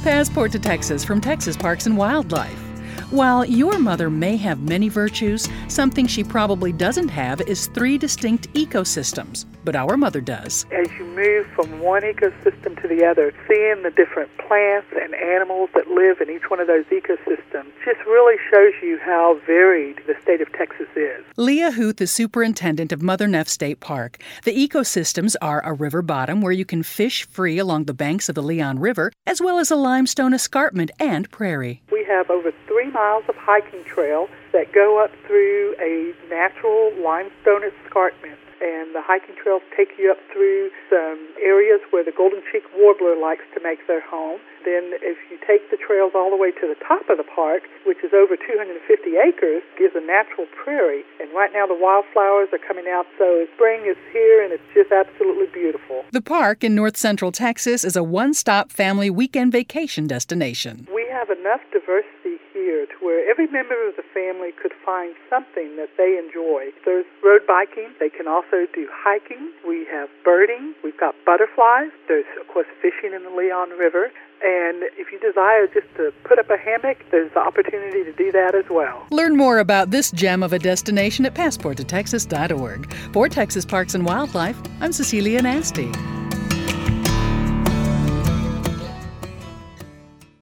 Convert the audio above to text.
Passport to Texas from Texas Parks and Wildlife. While your mother may have many virtues, something she probably doesn't have is 3 distinct ecosystems, but our mother does. As you move from one ecosystem to the other, seeing the different plants and animals that live in each one of those ecosystems just really shows you how varied the state of Texas is. Leah Huth is superintendent of Mother Neff State Park. The ecosystems are a river bottom where you can fish free along the banks of the Leon River, as well as a limestone escarpment and prairie. We have over 3 miles of hiking trail that go up through a natural limestone escarpment. And the hiking trails take you up through some areas where the golden cheek warbler likes to make their home. Then if you take the trails all the way to the top of the park, which is over 250 acres, gives a natural prairie. And right now the wildflowers are coming out, so spring is here and it's just absolutely beautiful. The park in north central Texas is a one-stop family weekend vacation destination. We have enough diversity here to where every member of the family could find something that they enjoy. There's road biking. They can also do hiking. We have birding. We've got butterflies. There's, of course, fishing in the Leon River. And if you desire just to put up a hammock, there's the opportunity to do that as well. Learn more about this gem of a destination at passporttotexas.org. For Texas Parks and Wildlife, I'm Cecilia Nasty.